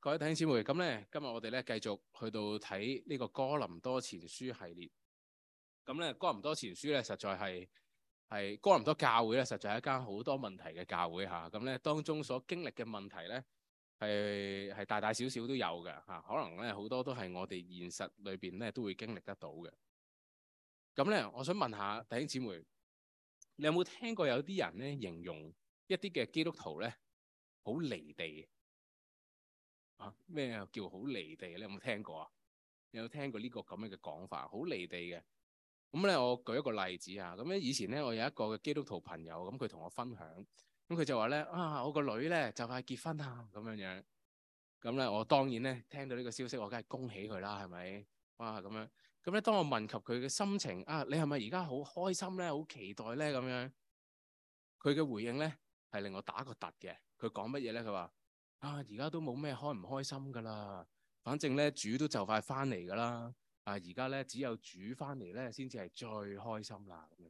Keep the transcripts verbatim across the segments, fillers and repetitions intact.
各位弟兄姊妹，咁咧今日我哋咧繼續去到睇呢個哥林多前書系列。咁咧哥林多前書咧實在係係哥林多教會咧，實在係一間好多問題嘅教會嚇。咁咧當中所經歷嘅問題咧係係大大小小都有嘅嚇。可能咧好多都係我哋現實裏邊咧都會經歷得到嘅。咁咧，我想問下弟兄姊妹，你有冇聽過有啲人咧形容一啲嘅基督徒咧好離地？啊，咩叫好離地？你有冇聽過啊？你有聽過呢個咁樣嘅講法？好離地嘅。咁咧，我舉一個例子啊。咁咧，以前咧，我有一個嘅基督徒朋友，咁佢同我分享，咁佢就話咧啊，我個女咧就快結婚啦，咁樣樣。咁咧，我當然咧聽到呢個消息，我梗係恭喜佢啦，係咪？哇，咁樣。咁咧，當我問及佢嘅心情啊，你係咪而家好開心咧？好期待咧？咁樣，佢嘅回應咧係令我打個突嘅。佢講乜嘢咧？佢話啊，而家都冇咩開唔開心噶啦，反正咧主都就快翻嚟噶啦。啊，而家咧只有主翻嚟咧先至係最開心啦。咁樣，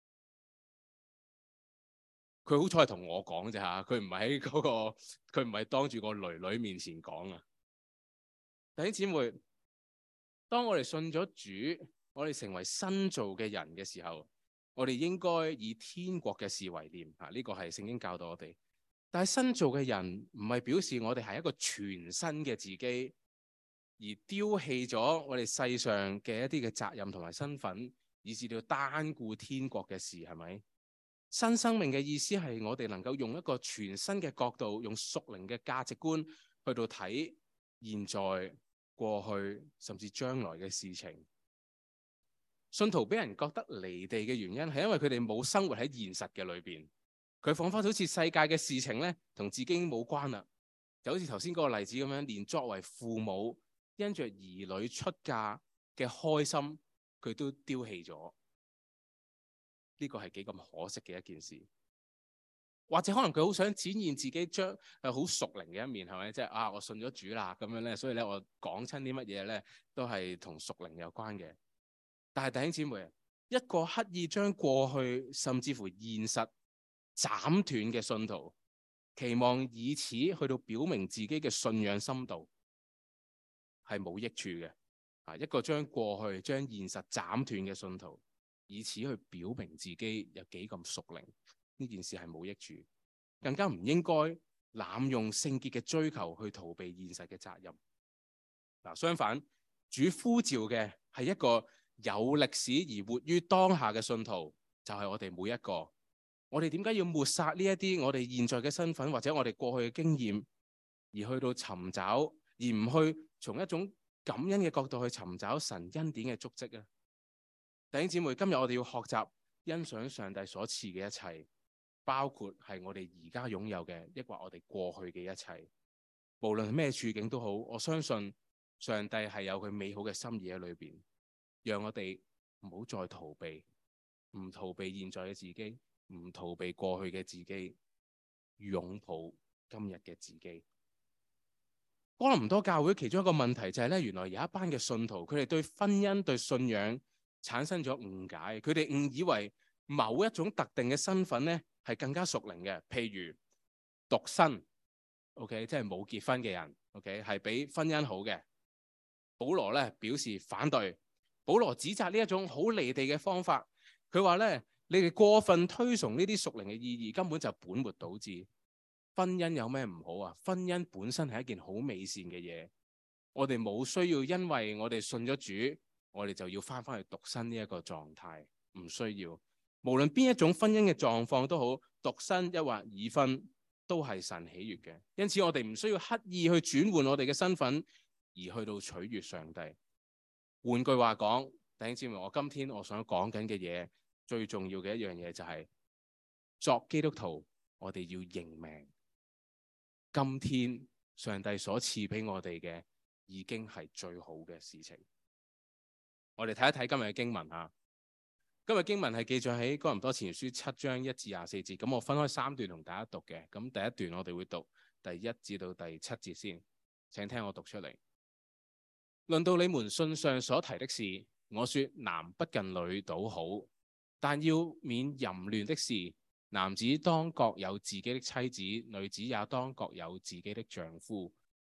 佢好彩係同我講啫嚇，佢唔係喺嗰個，佢唔係當住個女女面前講啊。弟兄姊妹，當我哋信咗主，我哋成為新造嘅人嘅時候，我哋應該以天國嘅事為念啊！呢個係聖經教導我哋。但係新造嘅人唔係表示我哋係一個全新嘅自己，而丟棄咗我哋世上嘅一啲嘅責任同埋身份，以至到單顧天國嘅事，係咪？新生命嘅意思係我哋能夠用一個全新嘅角度，用屬靈嘅價值觀去到睇現在、過去甚至將來嘅事情。信徒俾人覺得離地嘅原因係因為佢哋冇生活喺現實嘅裏邊。佢彷彿好似世界嘅事情咧，同自己已經冇關啦。就好似頭先嗰個例子咁樣，連作為父母因着兒女出嫁嘅開心，佢都丟棄咗。呢個係幾咁可惜嘅一件事。或者可能佢好想展現自己將誒好屬靈嘅一面，係咪？即係啊，我信咗主啦咁樣咧，所以咧我講親啲乜嘢咧，都係同屬靈有關嘅。但係弟兄姊妹，一個刻意將過去甚至乎現實斬斷嘅信徒，期望以此去到表明自己嘅信仰深度，係冇益處嘅。啊，一個將過去、將現實斬斷嘅信徒，以此去表明自己有幾咁屬靈，呢件事係冇益處，更加唔應該濫用聖潔嘅追求去逃避現實嘅責任。嗱，相反，主呼召嘅係一個有歷史而活於當下嘅信徒，就係我哋每一個。我哋點解要抹殺呢一啲我哋現在嘅身份或者我哋過去嘅經驗，而去到尋找，而唔去從一種感恩嘅角度去尋找神恩典嘅足跡啊？弟兄姊妹，今日我哋要學習欣賞上帝所賜嘅一切，包括係我哋而家擁有嘅，抑或我哋過去嘅一切。無論係咩處境都好，我相信上帝係有佢美好嘅心意喺裏邊，讓我哋唔好再逃避，唔逃避現在嘅自己，唔逃避過去嘅自己，擁抱今日嘅自己。哥林多教會其中一個問題就係咧，原來有一班嘅信徒，佢哋對婚姻、對信仰產生咗誤解，佢哋誤以為某一種特定嘅身份咧係更加屬靈嘅，譬如獨身 ，OK， 即係冇結婚嘅人 ，OK， 係比婚姻好嘅。保羅咧表示反對，保羅指責呢一種好離地嘅方法，佢話咧，你哋過分推崇呢啲屬靈嘅意義，根本就本末倒置。婚姻有咩唔好啊？婚姻本身係一件好美善嘅嘢，我哋冇需要因為我哋信咗主，我哋就要翻返去獨身呢一個狀態，唔需要。無論邊一種婚姻嘅狀況都好，獨身抑或已婚都係神喜悅嘅。因此我哋唔需要刻意去轉換我哋嘅身份，而去到取悅上帝。換句話講，弟兄姊妹，我今天我想講緊嘅嘢，最重要嘅一樣嘢就係、是、作基督徒，我哋要認命。今天上帝所賜俾我哋嘅已經係最好嘅事情。我哋睇一睇今日嘅經文吓。今日經文係記載喺哥林多前書七章一至廿四節。咁我分開三段同大家讀嘅。咁第一段我哋會讀第一至到第七節先，請聽我讀出嚟。論到你們信上所提的事，我說男不近女倒好，但要免淫亂的事。男子當各有自己的妻子，女子也當各有自己的丈夫。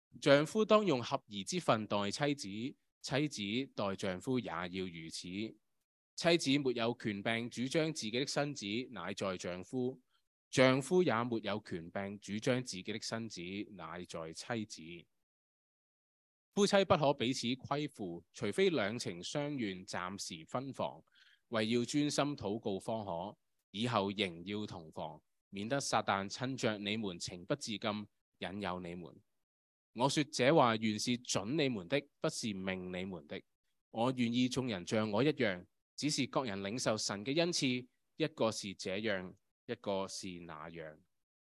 丈夫當用合宜之分待妻子，妻子待丈夫也要如此。妻子沒有權柄主張自己的身子，乃在丈夫；丈夫也沒有權柄主張自己的身子，乃在妻子。夫妻不可彼此虧負，除非兩情相願，暫時分房，為要專心禱告方可。以後仍要同房，免得撒旦趁着你們情不自禁，引誘你們。我說這話原是准你們的，不是命你們的。我願意眾人像我一樣，只是各人領受神嘅恩賜，一個是這樣，一個是那樣。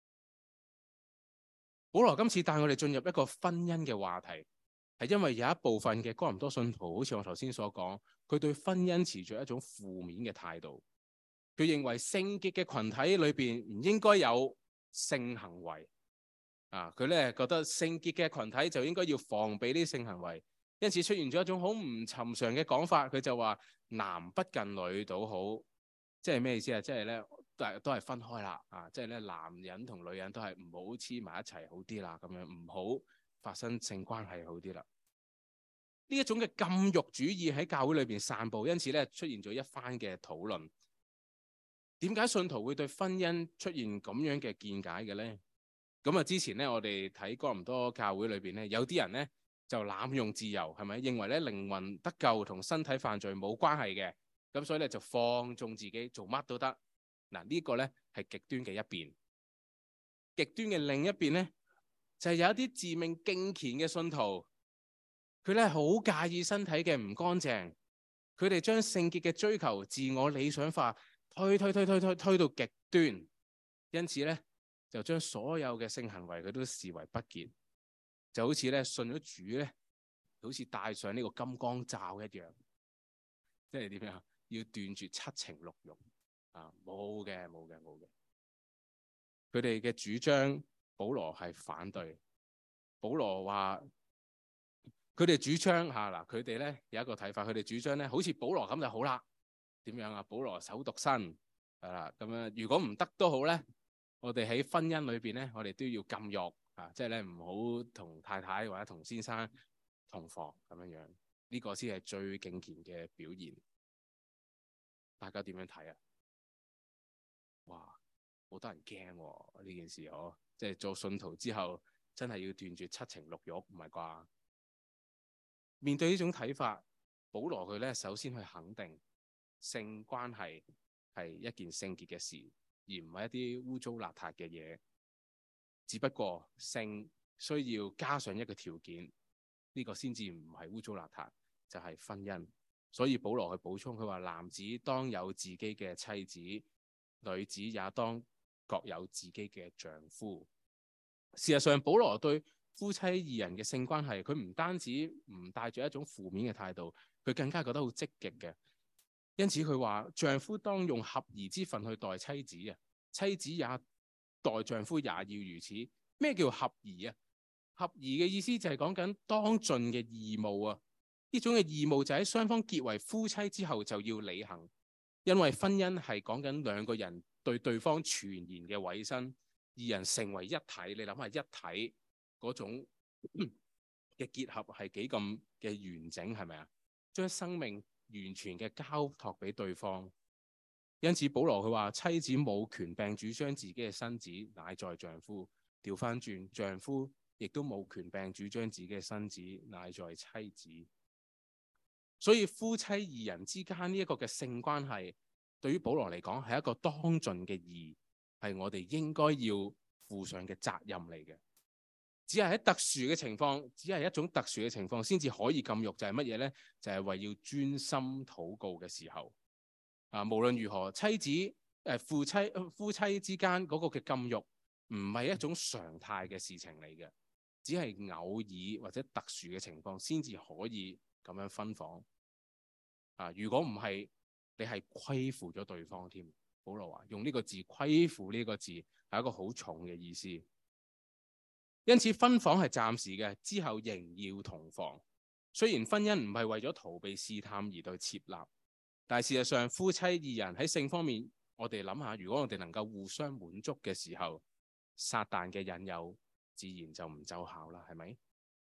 保羅今次帶我哋進入一個婚姻嘅話題，係因為有一部分嘅哥林多信徒，好似我頭先所講，佢對婚姻持著一種負面嘅態度。佢認為聖潔嘅群體裏邊唔應該有性行為。啊！佢咧覺得聖潔嘅群體就應該要防備呢啲性行為，因此出現咗一種好唔尋常嘅講法。佢就話男不近女倒好，即係咩意思啊？即係咧都係都係分開啦。啊！即係咧男人同女人都係唔好黐埋一齊好啲啦，咁樣唔好發生性關係好啲啦。呢一種嘅禁欲主義喺教會裏邊散佈，因此咧出現咗一番嘅討論。點解信徒會對婚姻出現咁樣嘅見解嘅咧？咁啊，之前咧，我哋睇哥林多教會裏邊咧，有啲人咧就濫用自由，係咪？認為咧靈魂得救同身體犯罪冇關係嘅，咁所以咧就放縱自己做乜都得。嗱，呢個咧係極端嘅一邊。極端嘅另一邊咧，就係有一啲自命敬虔嘅信徒，佢咧好介意身體嘅唔乾淨，佢哋將聖潔嘅追求自我理想化，推推推推推推到極端，因此咧，就將所有嘅性行為佢都視為不潔，就好似咧信咗主咧，好似戴上呢個金剛罩一樣，即係點樣？要斷絕七情六慾啊！冇嘅，冇嘅，冇嘅。佢哋嘅主張，保羅係反對。保羅話：佢哋主張嚇嗱，佢哋咧有一個睇法，佢哋主張咧好似保羅咁就好啦。點樣啊？保羅守獨身係啦，咁樣如果唔得都好咧。我哋喺婚姻裏邊咧，我哋都要禁欲啊，即係咧唔好同太太或者同先生同房咁樣樣，呢個先係最敬虔嘅表現。大家點樣睇啊？哇，好多人驚喎呢件事哦，即係做信徒之後，真係要斷絕七情六慾，唔係啩？面對呢種睇法，保羅佢咧首先去肯定性關係係一件聖潔嘅事。而唔係一啲污糟邋遢嘅嘢，只不過性需要加上一個條件，呢個先至唔係污糟邋遢，就係婚姻。所以保羅去補充，佢話男子當有自己嘅妻子，女子也當各有自己嘅丈夫。事實上，保羅對夫妻二人嘅性關係，佢唔單止唔帶住一種負面嘅態度，佢更加覺得好積極嘅。因此佢話丈夫當用合宜之分去待妻子啊，妻子也待丈夫也要如此。咩叫合宜啊？合宜嘅意思就係講緊當盡嘅義務啊。呢種嘅義務就喺雙方結為夫妻之後就要履行，因為婚姻係講緊兩個人對對方全然嘅委身，二人成為一體。你諗下一體嗰種嘅結合係幾咁嘅完整，係咪啊？將生命完全嘅交託俾對方，因此保羅佢話妻子冇權柄主張自己嘅身子乃在丈夫，調翻轉丈夫亦都冇權柄主張自己嘅身子乃在妻子。所以夫妻二人之間呢一個嘅性關係，對於保羅嚟講係一個當盡嘅義，係我哋應該要負上嘅責任嚟嘅。只係喺特殊嘅情況，只係一種特殊嘅情況先至可以禁欲，就係乜嘢呢？就係、是、為要專心禱告嘅時候。啊，無論如何，妻子誒、呃、夫妻夫妻之間嗰個嘅禁欲，唔係一種常態嘅事情嚟嘅，只係偶爾或者特殊嘅情況先至可以咁樣分房。啊，如果唔係，你係虧負咗對方添。保羅話用呢個字虧負呢個字係一個好重嘅意思。因此分房係暫時嘅，之後仍要同房。雖然婚姻唔係為咗逃避試探而對設立，但係事實上夫妻二人喺性方面，我哋諗下，如果我哋能夠互相滿足嘅時候，撒旦嘅引誘自然就唔奏效啦，係咪？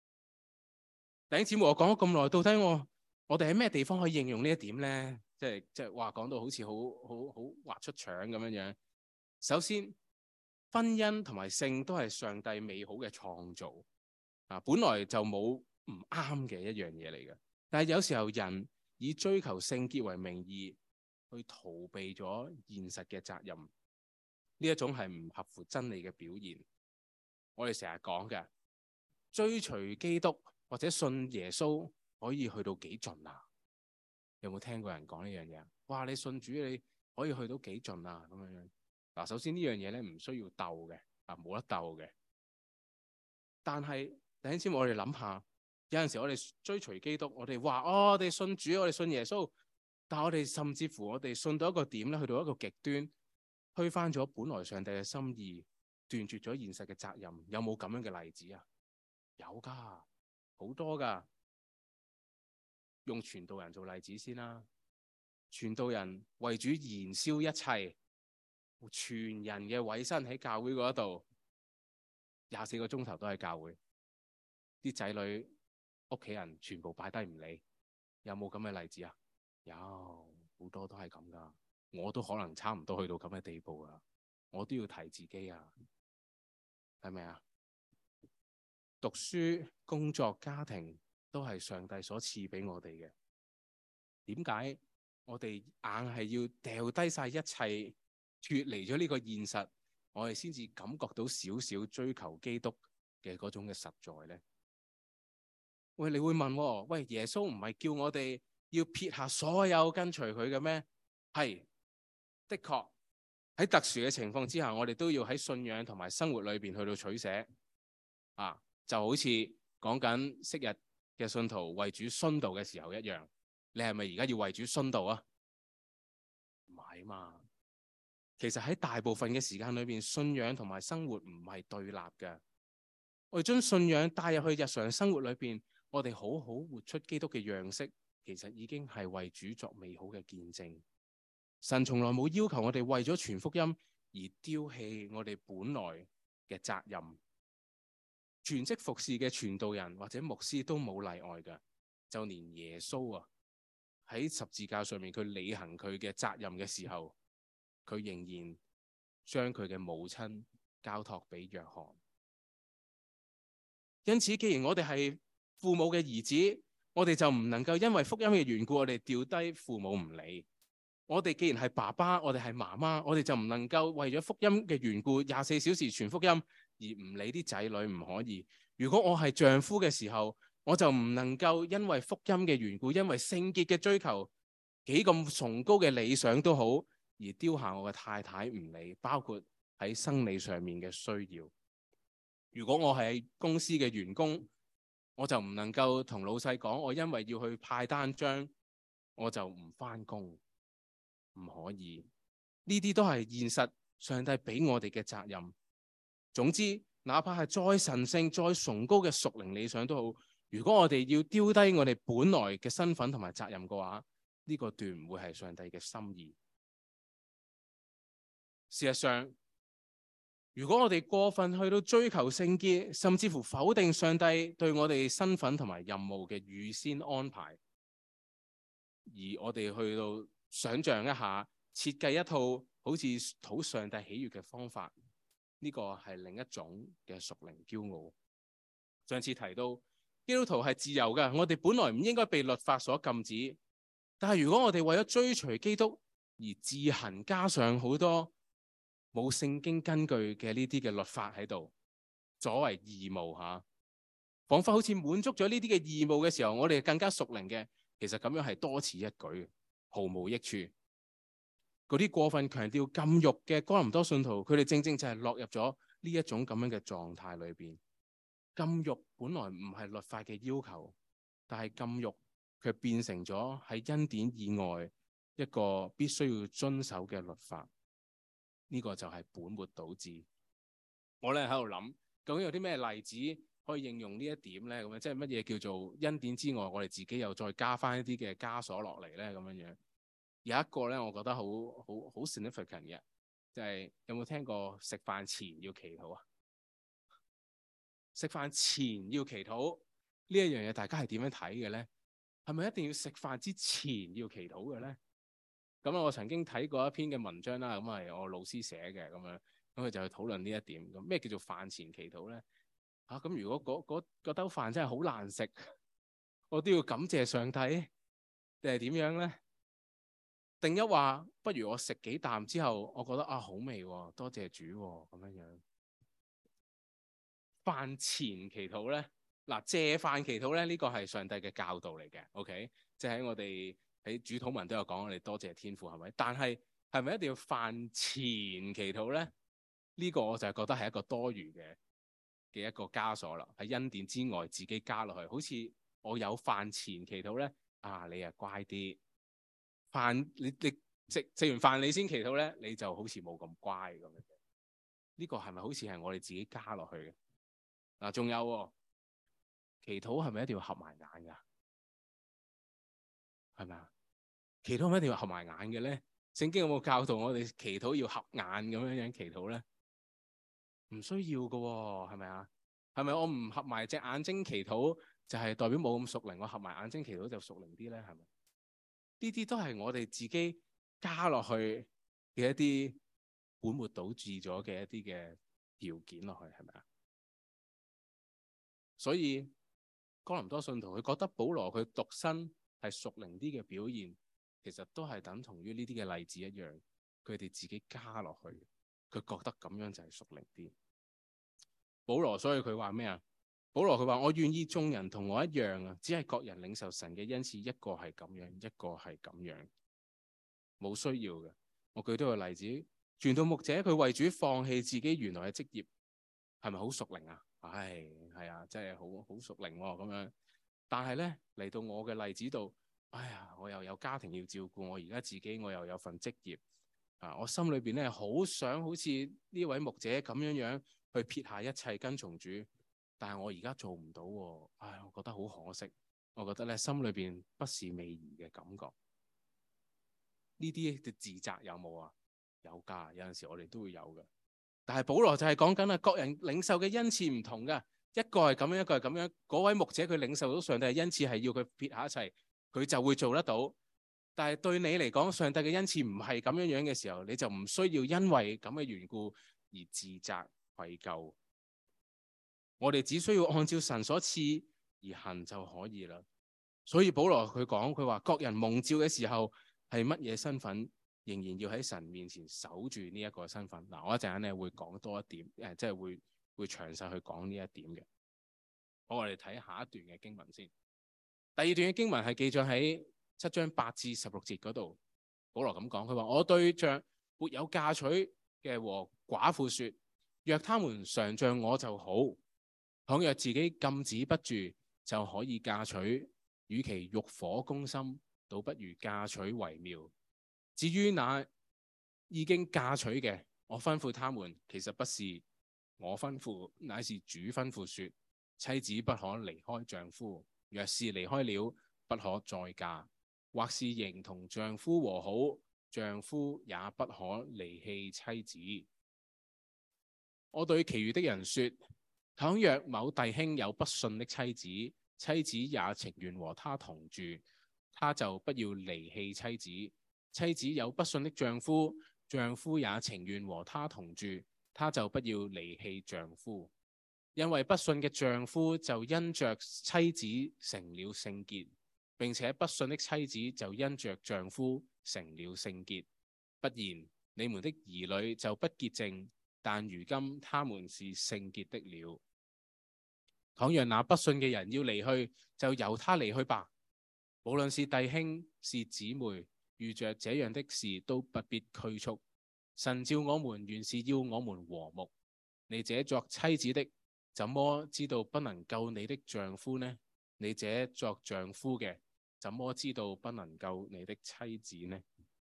弟兄姊妹，我講咗咁耐，到底我我哋喺咩地方可以應用呢一點咧？即係即係話講到好似好好好畫出腸咁樣樣。首先，婚姻同埋性都係上帝美好嘅創造啊，本來就冇唔啱嘅一樣嘢嚟嘅。但係有時候人以追求聖潔為名義去逃避咗現實嘅責任，呢一種係唔合乎真理嘅表現。我哋成日講嘅追隨基督或者信耶穌可以去到幾盡啊？有冇聽過人講呢樣嘢？哇！你信主你可以去到幾盡啊？咁樣樣嗱，首先呢樣嘢咧唔需要鬥嘅啊，冇得鬥嘅。但係弟兄姊妹，我哋諗下，有陣時我哋追隨基督，我哋話哦，我哋信主，我哋信耶穌，但係我哋甚至乎我哋信到一個點咧，去到一個極端，推翻咗本來上帝嘅心意，斷絕咗現實嘅責任。有冇咁樣嘅例子啊？有噶，好多噶。用傳道人做例子先啦。傳道人為主燃燒一切，全人嘅委身喺教會嗰度，廿四個鐘頭都喺教會，啲仔女屋企人全部擺低唔理。有冇咁嘅例子啊？有，好多都係咁噶。我都可能差唔多去到咁嘅地步啊，我都要提自己啊，係咪啊？讀書、工作、家庭都係上帝所賜俾我哋嘅。點解我哋硬係要掉低晒一切，脫離咗呢個現實，我哋先至感覺到少少追求基督嘅嗰種嘅實在呢？喂，你會問喎，喂，耶穌唔係叫我哋要撇下所有跟隨佢嘅咩？係，的確喺特殊嘅情況之下，我哋都要喺信仰同埋生活裏邊去到取捨啊，就好似講緊昔日嘅信徒為主殉道嘅時候一樣。你係咪而家要為主殉道啊？唔係嘛。其實喺大部分嘅時間裏邊，信仰同埋生活唔係對立嘅。我哋將信仰帶入去日常生活裏邊，我哋好好活出基督嘅樣式，其實已經係為主作美好嘅見證。神從來冇要求我哋為咗傳福音而丟棄我哋本來嘅責任。全職服侍嘅傳道人或者牧師都冇例外嘅，就連耶穌啊，喺十字架上面佢履行佢嘅責任嘅時候，佢仍然將佢嘅母親交託俾約翰。因此，既然我哋係父母嘅兒子，我哋就唔能夠因為福音嘅緣故，我哋掉低父母唔理。我哋既然係爸爸，我哋係媽媽，我哋就唔能夠為咗福音嘅緣故，廿四小時傳福音而唔理啲仔女，唔可以。如果我係丈夫嘅時候，我就唔能夠因為福音嘅緣故，因為聖潔嘅追求，幾咁崇高嘅理想都好，而丟下我嘅太太唔理，包括喺生理上面嘅需要。如果我係公司嘅員工，我就唔能夠同老細講，我因為要去派單張，我就唔返工，唔可以。呢啲都係現實上帝俾我哋嘅責任。總之，哪怕係再神聖、再崇高嘅屬靈理想都好，如果我哋要丟低我哋本來嘅身份同埋責任嘅話，呢個斷唔會係上帝嘅心意。事實上，如果我哋過分去到追求聖潔，甚至乎否定上帝對我哋身份同埋任務嘅預先安排，而我哋去到想象一下，設計一套好似討上帝喜悅嘅方法，呢個係另一種嘅屬靈驕傲。上次提到基督徒係自由嘅，我哋本來唔應該被律法所禁止，但係如果我哋為咗追隨基督而自行加上好多冇聖經根據嘅呢啲嘅律法喺度，作為義務吓，仿佛好似滿足咗呢啲嘅義務嘅時候，我哋更加屬靈嘅，其實咁樣係多此一舉，毫無益處。嗰啲過分強調禁欲嘅哥林多信徒，佢哋正正就係落入咗呢一種咁樣嘅狀態裏邊。禁欲本來唔係律法嘅要求，但係禁欲卻變成咗喺恩典以外一個必須要遵守嘅律法。呢個就係本末倒置。我咧喺度諗，究竟有啲咩例子可以應用呢一點咧？咁樣即係乜嘢叫做恩典之外，我哋自己又再加翻一啲嘅枷鎖落嚟咧？咁樣樣有一個咧，我覺得好好好 significant 嘅，就係有冇聽過食飯前要祈禱啊？食飯前要祈禱， 呢一樣嘢大家係點樣睇嘅咧？係咪一定要食飯之前要祈禱嘅咧？咁我曾經睇過一篇嘅文章啦，咁係我老師寫嘅咁樣，咁佢就去討論呢一點。咁咩叫做飯前祈禱咧？嚇、啊、咁如果嗰嗰兜飯真係好難食，我都要感謝上帝，定係點樣咧？定一話不如我食幾啖之後，我覺得啊好味喎，多謝主喎，咁樣樣。飯前祈禱咧，嗱謝飯祈禱咧，呢個係上帝嘅教導嚟嘅 ，OK，即係喺我哋喺主禱文都有講，我哋多謝天父係咪？但係係咪一定要飯前祈禱咧？呢個我就係覺得係一個多餘嘅嘅一個枷鎖啦，喺恩典之外自己加落去，好似我有飯前祈禱咧，啊你啊乖啲，飯你你食食完飯你先祈禱咧，你就好似冇咁乖咁樣。呢個係咪好似係我哋自己加落去嘅？嗱，仲有喎，祈禱係咪一定要合埋眼㗎？係咪啊？祈禱係咪一定要合埋眼嘅咧？聖經有冇教導我哋祈禱要合眼咁樣樣祈禱咧？唔需要㗎喎，係咪啊？係咪我唔合埋隻眼睛祈禱就係代表冇咁屬靈？我合埋眼睛祈禱就屬靈啲咧？係咪？呢啲都係我哋自己加落去嘅一啲本末倒置咗嘅一啲嘅條件落去，係咪啊？所以哥林多信徒佢覺得保羅佢獨身係屬靈啲嘅表現，其實都係等同於呢啲嘅例子一樣，佢哋自己加落去，佢覺得咁樣就係屬靈啲。保羅所以佢話咩啊？保羅佢話我願意眾人同我一樣啊，只係各人領受神嘅恩賜，一個係咁樣，一個係咁樣，冇需要嘅。我舉多個例子，傳道牧者佢為主放棄自己原來嘅職業，係咪好屬靈啊？唉，係啊，真係好好屬靈喎咁樣。但係咧嚟到我嘅例子度，哎呀，我又有家庭要照顧，我而家自己我又有份職業啊，我心裏邊咧好想好似呢位牧者咁樣樣去撇下一切跟從主，但係我而家做唔到喎，唉，我覺得好可惜，我覺得咧心裏邊不是味兒嘅感覺。呢啲嘅自責有冇啊？有㗎，有陣時我哋都會有嘅。但係保羅就係講緊啊，各人領受嘅恩賜唔同㗎，一個係咁樣，一個係咁樣。嗰位牧者佢領受到上帝嘅恩賜係要佢撇下一切，佢就會做得到。但係對你嚟講，上帝嘅恩賜唔係咁樣樣嘅時候，你就唔需要因為咁嘅緣故而自責愧疚。我哋只需要按照神所賜而行就可以啦。所以保羅佢講，佢話各人蒙召嘅時候係乜嘢身份？仍然要喺神面前守住呢一個身份。嗱，我一陣間咧會講多一點，誒，即係會會詳細去講呢一點嘅。好，我哋睇下一段嘅經文先。第二段嘅經文係記載喺七章八至十六節嗰度。保羅咁講，佢話我對着沒有嫁娶嘅和寡婦說，若他們常像我就好；倘若自己禁止不住，就可以嫁娶。與其欲火攻心，倒不如嫁娶為妙。至於那已經嫁娶嘅，我吩咐他們，其實不是我吩咐，乃是主吩咐說，妻子不可離開丈夫，若是離開了，不可再嫁，或是仍同丈夫和好，丈夫也不可離棄妻子。我對其餘的人說，倘若某弟兄有不信的妻子，妻子也情願和他同住，他就不要離棄妻子。妻子有不信的丈夫，丈夫也情願和他同住，他就不要離棄丈夫。因為不信嘅丈夫就因着妻子成了聖潔，並且不信的妻子就因着丈夫成了聖潔。不然，你們的兒女就不潔淨，但如今他們是聖潔的了。倘若那不信嘅人要離去，就由他離去吧。無論是弟兄是姊妹，遇着這樣的事都不必拘束。神召我們原是要我們和睦。你這作妻子的，怎麼知道不能救你的丈夫呢？你這作丈夫嘅，怎麼知道不能救你的妻子呢？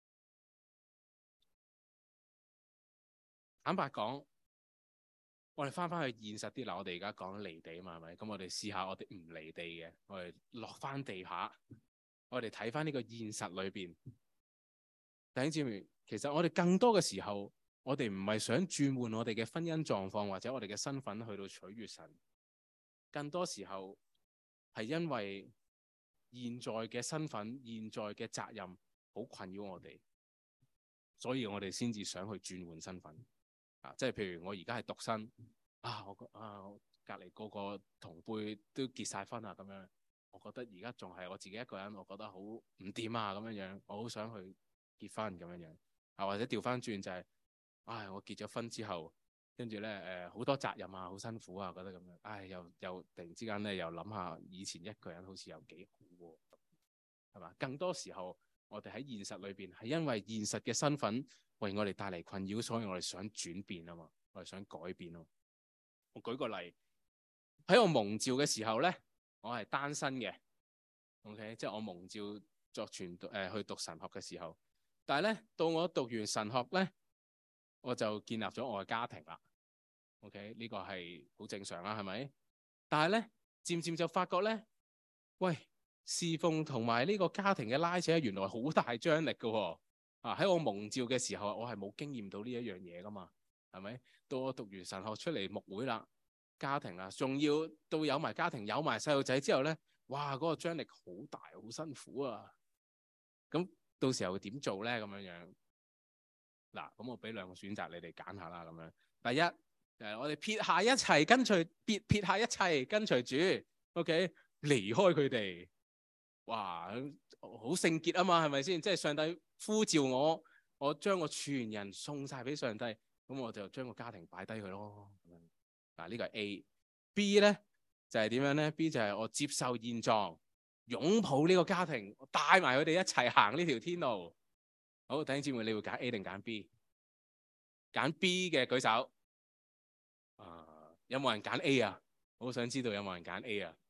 坦白講，我哋翻返去現實啲啦。我哋而家講離地嘛，係咪？咁我哋試下我哋唔離地嘅，我哋落翻地下，我哋睇翻呢個現實裏邊。弟兄姊妹，其實我哋更多嘅時候，我哋唔係想轉換我哋嘅婚姻狀況或者我哋嘅身份去到取悅神。更多時候， 係因為現在嘅身份、現在嘅責任好困擾我哋，所以我哋先至想去轉換身份啊！即係譬如我而家係獨身啊，我啊我隔離個個同輩都結晒婚啊，咁樣我覺得而家仲係我自己一個人，我覺得好唔掂啊，咁樣樣我好想去結婚咁樣樣啊，或者調翻轉就係、是，唉，我結咗婚之後。跟住咧，誒好多責任啊，好辛苦啊，覺得咁樣，唉，又又突然之間咧，又諗下以前一個人好似又幾好喎，係嘛？更多時候，我哋喺現實裏邊係因為現實嘅身份為我哋帶嚟困擾，所以我哋想轉變啊嘛，我哋想改變咯。我舉個例，喺我蒙召嘅時候咧，我係單身嘅 ，OK， 即係我蒙召作傳誒、呃、去讀神學嘅時候，但係咧到我讀完神學咧。我就建立咗我嘅家庭啦 ，OK 呢個係好正常啦，係咪？但係咧，漸漸就發覺咧，喂，侍奉同埋呢個家庭嘅拉扯，原來好大張力㗎喎。啊，喺我蒙召嘅時候，我係冇經驗到呢一樣嘢㗎嘛，係咪？到我讀完神學出嚟牧會啦，家庭啦，仲要到有埋家庭、有埋細路仔之後咧，哇，嗰個張力好大，好辛苦啊！咁到時候會點做咧？咁樣樣。嗱，咁我俾兩個選擇你哋揀下啦，咁樣。第一，誒，我哋撇下一齊跟隨，撇撇下一切跟隨主 ，OK，離開佢哋。哇，好聖潔啊嘛，係咪先？即係上帝呼召我，我將我全人送晒俾上帝，咁我就將個家庭擺低佢咯。嗱，呢個係 A。B 咧就係點樣咧 ？B 就係我接受現狀，擁抱呢個家庭，帶埋佢哋一齊行呢條天路。好，弟兄姊妹，你會揀 A 定揀 B？ 揀 B 嘅舉手。啊，有冇人揀 A 啊？我好想知道有冇人揀 A 啊？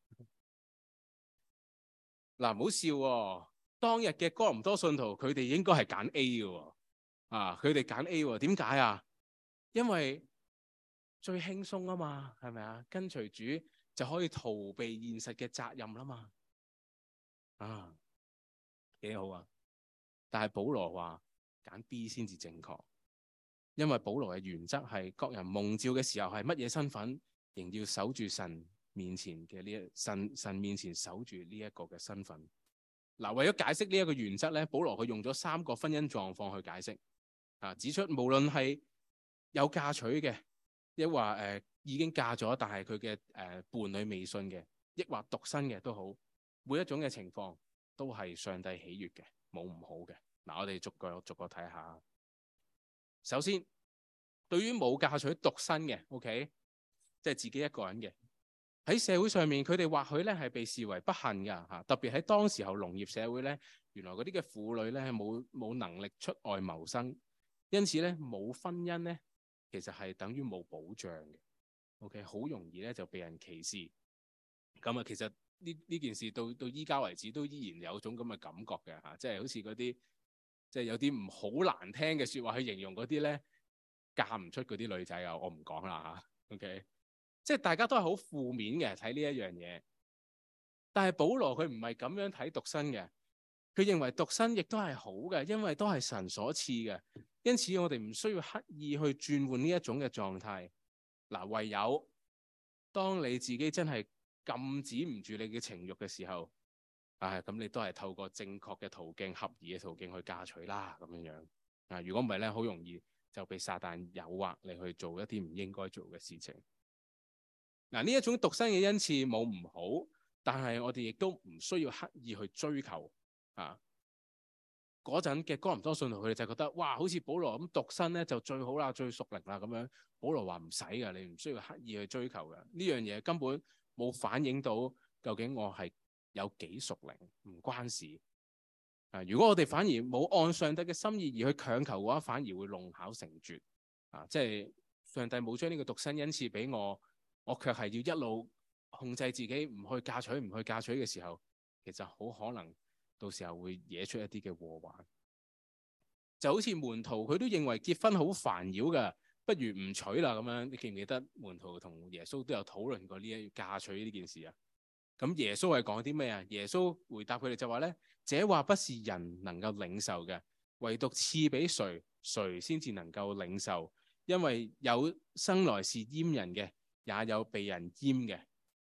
嗱，唔好笑喎，當日嘅哥林多信徒，佢哋應該係揀 A 嘅喎。啊，佢哋揀 A 喎，點解啊？因為最輕鬆啊嘛，係咪啊？跟隨主就可以逃避現實嘅責任啦嘛。啊，幾好啊！但係保羅話揀 B 先至正確，因為保羅嘅原則係各人蒙召嘅時候係乜嘢身份，仍要守住神面前嘅呢一神神面前守住呢一個嘅身份。嗱、啊，為咗解釋呢一個原則咧，保羅佢用咗三個婚姻狀況去解釋，啊，指出無論係有嫁娶嘅，亦或誒已經嫁咗但係佢嘅誒伴侶未信嘅，亦或獨身嘅都好，每一種嘅情況都係上帝喜悅嘅。冇唔好嘅。嗱，我哋逐個逐個睇下。首先，對於冇嫁娶獨身嘅 ，OK， 即係自己一個人嘅，喺社會上面，佢哋或許咧係被視為不幸噶嚇。特別喺當時候農業社會咧，原來嗰啲嘅婦女咧冇冇能力出外謀生，因此咧冇婚姻咧，其實係等於冇保障嘅。OK， 好容易咧就被人歧視。咁啊，其實呢呢件事到到依家為止都依然有種咁嘅感覺嘅嚇，即係好似嗰啲即係有啲唔好難聽嘅説話去形容嗰啲咧嫁唔出嗰啲女仔啊，我唔講啦嚇。OK，即係大家都係好負面嘅睇呢一樣嘢，但係保羅佢唔係咁樣睇獨身嘅，佢認為獨身亦都係好嘅，因為都係神所賜嘅，因此我哋唔需要刻意去轉換呢一種嘅狀態。嗱，唯有當你自己真係禁止唔住你嘅情慾嘅時候，啊，咁你都係透過正確嘅途徑、合宜嘅途徑去嫁娶啦，咁樣樣。啊，如果唔係咧，好容易就被撒旦誘惑你去做一啲唔應該做嘅事情。嗱，呢一種獨身嘅恩賜冇唔好，但係我哋亦都唔需要刻意去追求。啊，嗰陣嘅哥林多信徒佢哋就覺得，哇，好似保羅咁獨身咧就最好啦，最屬靈啦咁樣。保羅話唔使㗎，你唔需要刻意去追求㗎。呢樣嘢根本冇反映到究竟我係有幾屬靈，唔關事。啊，如果我哋反而冇按上帝嘅心意而去強求嘅話，反而會弄巧成拙。啊，即係上帝冇將呢個獨身恩賜俾我，我卻係要一路控制自己唔去嫁娶，唔去嫁娶嘅時候，其實好可能到時候會惹出一啲嘅禍患。就好似門徒佢都認為結婚好煩擾㗎，不如唔娶啦咁樣。你記唔記得門徒同耶穌都有討論過呢一嫁娶呢件事啊？咁耶穌係講啲咩啊？耶穌回答佢哋就話咧：這話不是人能夠領受嘅，唯獨賜俾誰，誰先至能夠領受。因為有生來是閹人嘅，也有被人閹嘅。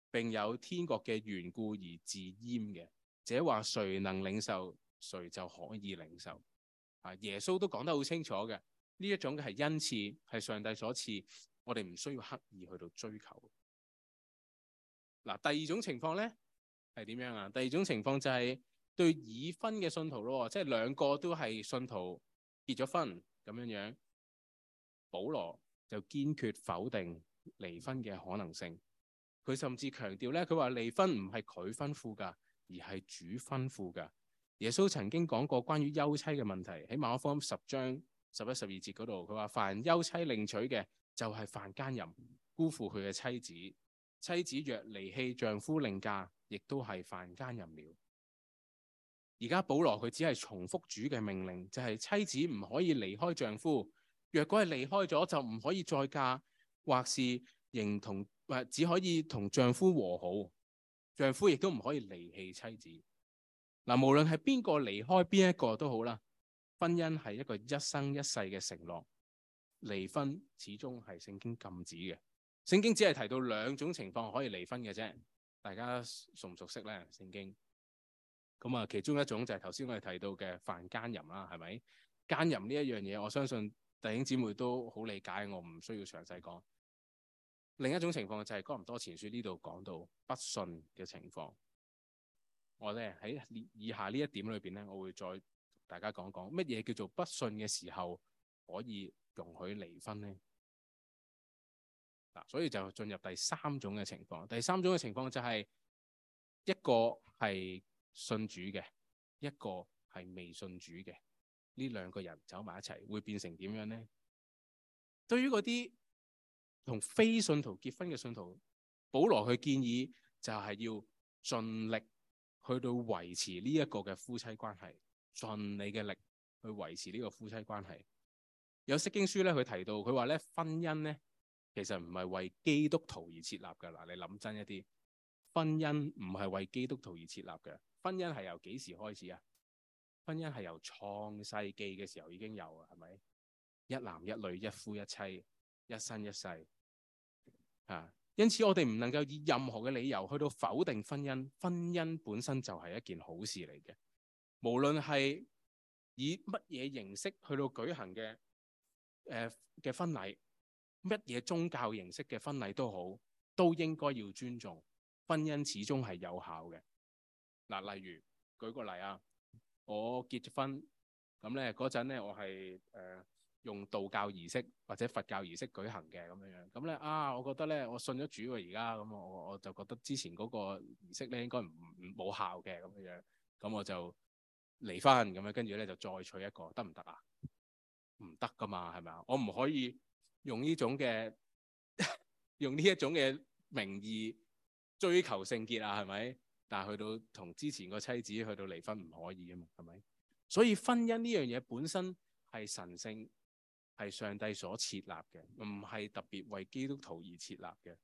並有天國嘅緣故而自閹嘅，這話誰能領受，誰就可以領受。啊，耶穌都講得好清楚嘅，呢一種嘅係恩賜，係上帝所賜，我哋唔需要刻意去到追求。嗱，第二種情況咧係點樣啊？第二種情況就係對已婚嘅信徒咯，即係兩個都係信徒結咗婚咁樣樣，保羅就堅決否定離婚嘅可能性。佢甚至強調咧，佢話離婚唔係佢吩咐㗎，而係主吩咐㗎。耶穌曾經講過關於休妻嘅問題，喺馬可福音十章十一、十二節嗰度，佢話凡休妻另娶嘅，就係犯姦淫，辜負佢嘅妻子。妻子若離棄丈夫另嫁，亦都係犯姦淫了。而家保羅佢只係重複主嘅命令，就係、是、妻子唔可以離開丈夫。若果係離開咗，就唔可以再嫁，或是仍同或只可以同丈夫和好。丈夫亦都唔可以離棄妻子。嗱，無論係邊個離開邊一個都好啦，婚姻係一個一生一世嘅承諾。離婚始終係聖經禁止嘅。聖經只係提到兩種情況可以離婚嘅啫。大家熟唔熟悉咧？聖經咁啊，其中一種就係頭先我哋提到嘅犯姦淫啦，係咪？姦淫呢一樣嘢，我相信弟兄姊妹都好理解，我唔需要詳細講。另一種情況就係哥林多前書呢度講到不信嘅情況。我咧喺以下呢一點裏邊咧，我會再同大家講講乜嘢叫做不信嘅時候可以容許離婚呢？嗱，所以就進入第三種嘅情況。第三種嘅情況就係一個係信主嘅，一個係未信主嘅。呢兩個人走埋一齊，會變成點樣呢？對於嗰啲同非信徒結婚嘅信徒，保羅佢建議就係要盡力去到維持呢一個嘅夫妻關係，盡你嘅力去維持呢個夫妻關係。有釋經書咧，佢提到佢話咧，婚姻咧其實唔係為基督徒而設立㗎。嗱，你諗真一啲，婚姻唔係為基督徒而設立嘅。婚姻係由幾時開始啊？婚姻係由創世記嘅時候已經有啊，係咪？一男一女，一夫一妻，一生一世啊。因此我哋唔能夠以任何嘅理由去到否定婚姻。婚姻本身就係一件好事嚟嘅，無論係以乜嘢形式去到舉行嘅誒嘅婚禮，乜嘢宗教形式嘅婚禮都好，都應該要尊重。婚姻始終係有效嘅。嗱，例如舉個例啊，我結咗婚咁咧，嗰陣咧，我係誒、呃、用道教儀式或者佛教儀式舉行嘅咁樣樣。咁咧啊，我覺得咧，我信咗主喎，而家咁我我就覺得之前嗰個儀式咧應該唔冇效嘅咁樣樣。咁我就離婚咁樣，跟住咧就再娶一個，得唔得啊？唔得噶嘛，係咪啊？我唔可以用呢種嘅用呢一種嘅名義追求聖潔啊，係咪？但係去到同之前個妻子去到離婚唔可以啊嘛，係咪？所以婚姻呢樣嘢本身係神聖，係上帝所設立嘅，唔係特別為基督徒而設立嘅。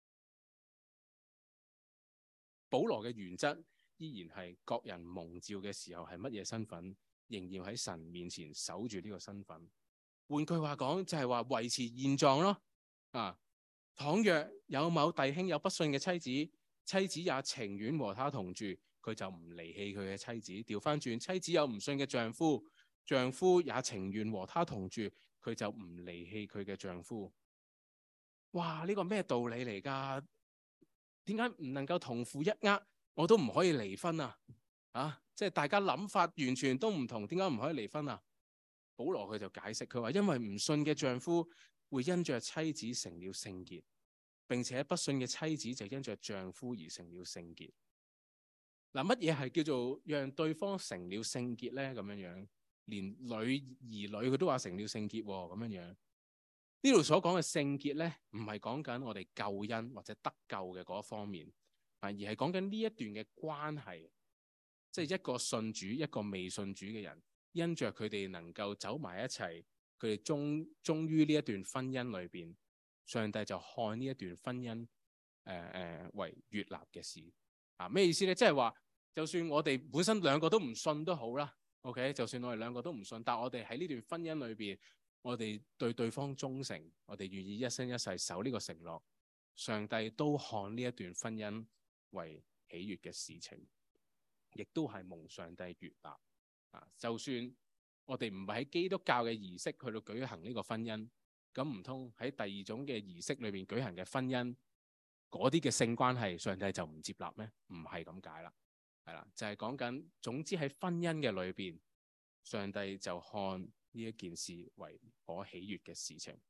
保羅嘅原則依然係各人蒙召嘅時候係乜嘢身份，仍然喺神面前守住呢個身份。換句話講，就係話維持現狀咯。啊，倘若有某弟兄有不信嘅妻子，妻子也情願和他同住，佢就唔離棄佢嘅妻子。調翻轉，妻子有唔信嘅丈夫，丈夫也情願和他同住，佢就唔離棄佢嘅丈夫。哇！呢個咩道理嚟㗎？點解唔能夠同負一軛，我都唔可以離婚啊？啊，即係大家諗法完全都唔同，點解唔可以離婚啊？保羅佢就解釋，佢話因為唔信嘅丈夫會因着妻子成了聖潔，並且不信嘅妻子就因着丈夫而成了聖潔。嗱，乜嘢係叫做讓對方成了聖潔咧？咁樣樣，連女兒女佢都話成了聖潔喎，咁樣樣。呢度所講嘅聖潔咧，唔係講緊我哋救恩或者得救嘅嗰一方面，啊，而係講緊呢一段嘅關係，即係一個信主一個未信主嘅人，因着佢哋能夠走埋一齊，佢哋終終於呢一段婚姻裏邊，上帝就看呢一段婚姻誒誒、呃呃、為悅納嘅事。啊，咩意思咧？即係話，就算我哋本身兩個都唔信都好啦 ，OK， 就算我哋兩個都唔信，但係我哋喺呢段婚姻裏邊，我哋對對方忠誠，我哋願意一生一世守呢個承諾， 上帝都看呢一段婚姻為喜悅嘅事情，亦都係蒙上帝悅納。啊，就算我哋唔係喺基督教嘅儀式去到舉行呢個婚姻，咁唔通喺第二種嘅儀式裏邊舉行嘅婚姻，嗰啲嘅性關係，上帝就唔接納咩？唔係咁解啦，係啦，就係講緊，總之喺婚姻嘅裏邊，上帝就看呢一件事為可喜悅嘅事情。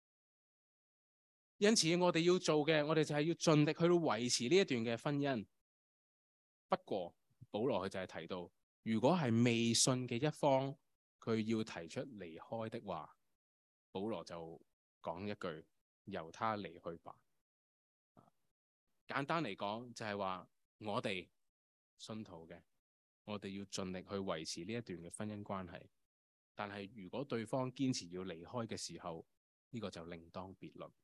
因此我哋要做嘅，我哋就係要盡力去到維持呢一段嘅婚姻。不過保羅佢就係提到，如果係未信嘅一方，佢要提出離開的話，保羅就講一句，由他離去吧。簡單嚟講就係話，我哋信徒嘅，我哋要盡力去維持呢一段嘅婚姻關係。但係如果對方堅持要離開嘅時候，呢個就另當別論。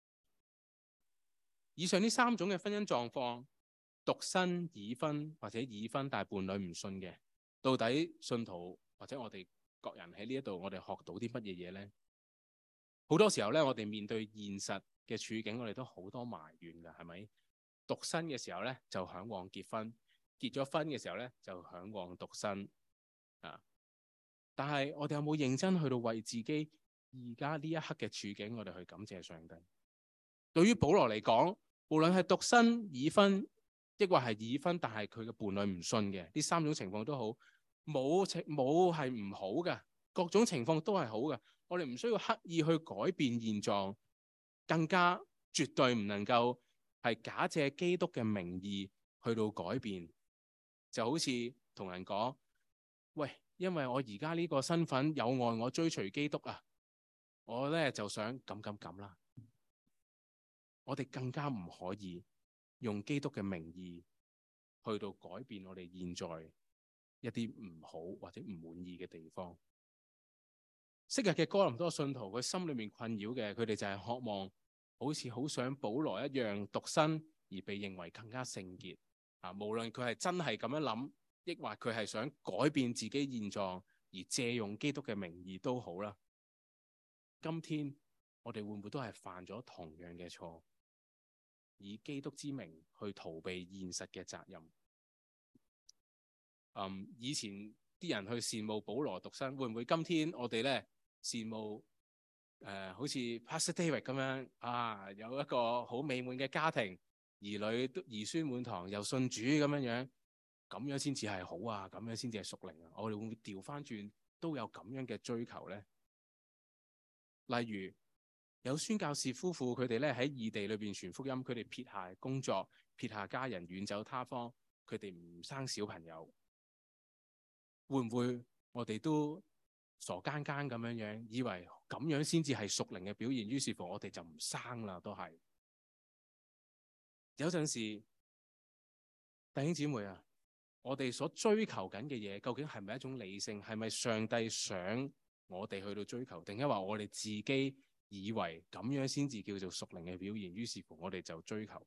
以上呢三種嘅婚姻狀況，獨身、已婚或者已婚但係伴侶唔信嘅，到底信徒或者我哋各人喺呢一度，我哋學到啲乜嘢嘢呢？好多時候咧，我哋面對現實嘅處境，我哋都好多埋怨㗎，係咪？獨身嘅時候咧，就嚮往結婚；結咗婚嘅時候咧，就嚮往獨身啊。但係我哋有冇認真去到為自己而家呢一刻嘅處境，我哋去感謝上帝？對於保羅嚟講，無論係獨身、已婚，抑或係已婚，但係佢嘅伴侶唔信嘅，呢三種情況都好，冇情冇係唔好嘅，各種情況都係好嘅。我哋唔需要刻意去改變現狀，更加絕對唔能夠係假借基督嘅名義去到改變。就好似同人講，喂，因為我而家呢個身份有礙我追隨基督啊，我咧就想咁咁咁啦。我哋更加唔可以用基督嘅名義去到改變我哋現在一啲唔好或者唔滿意嘅地方。昔日嘅哥林多信徒，佢心裏面困擾嘅，佢哋就係渴望好似好想保羅一樣獨身而被認為更加聖潔啊。無論佢係真係咁樣諗，抑或佢係想改變自己現狀而借用基督嘅名義都好啦。今天我哋會唔會都係犯咗同樣嘅錯，以基督之名去逃避現實嘅責任？嗯，以前啲人去羨慕保羅獨身，會唔會今天我哋咧羨慕誒、呃，好似 Pastor David 咁樣啊，有一個好美滿嘅家庭，兒女都兒孫滿堂，又信主咁樣樣，咁樣先至係好啊，咁樣先至係屬靈啊。我哋會唔會調翻轉都有咁樣嘅追求咧？例如有宣教士夫婦，佢哋咧喺異地裏邊傳福音，佢哋撇下工作，撇下家人，遠走他方，佢哋唔生小朋友。會唔會我哋都傻更更咁樣樣，以為咁樣先至係屬靈嘅表現，於是乎我哋就唔生啦？都係有陣時，弟兄姊妹啊，我哋所追求緊嘅嘢，究竟係咪一種理性？係咪上帝想我哋去到追求，定係話我哋自己以為咁樣先至叫做屬靈嘅表現，於是乎我哋就追求？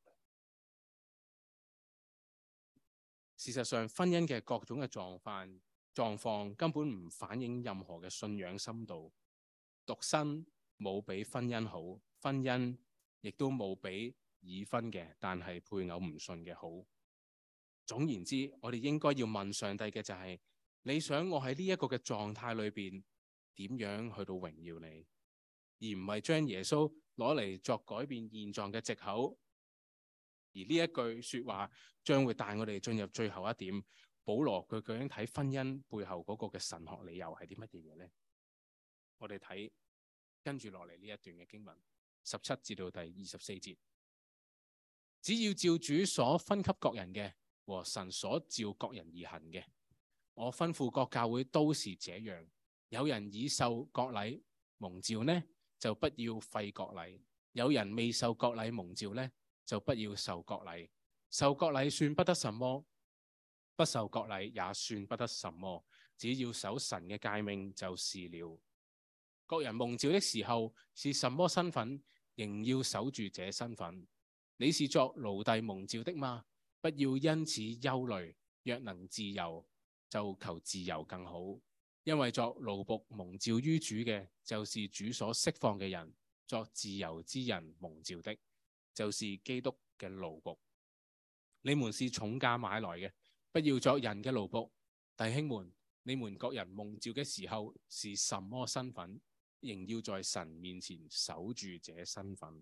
事實上，婚姻嘅各種嘅狀況狀況根本唔反映任何嘅信仰深度。獨身冇比婚姻好，婚姻亦都冇比已婚嘅但係配偶唔信嘅好。總言之，我哋應該要問上帝嘅就係、是：你想我喺呢一個嘅狀態裏邊點樣去到榮耀你，而唔係將耶穌攞嚟作改變現狀嘅藉口。而呢一句說話將會帶我哋進入最後一點。保羅佢究竟睇婚姻背後嗰個嘅神學理由係啲乜嘢嘢呢？我哋睇跟住落嚟呢一段嘅經文，十七至到第二十四節。只要照主所分給各人嘅和神所召各人而行嘅，我吩咐各教會都是這樣。有人已受割禮蒙召呢，就不要廢割禮；有人未受割禮蒙召呢，就不要受割禮。受割禮算不得什麼，不受割禮也算不得什麼，只要守神嘅誡命就是了。各人蒙召的時候是什麼身份，仍要守住這身份。你是作奴隸蒙召的嗎？不要因此憂慮。若能自由，就求自由更好。因為作奴僕蒙召於主嘅，就是主所釋放嘅人，作自由之人蒙召的。 就是基督嘅奴僕。你們是重價買來嘅，不要作人嘅奴僕。弟兄們，你們各人蒙召嘅時候是什麼身份，仍要在神面前守住這身份。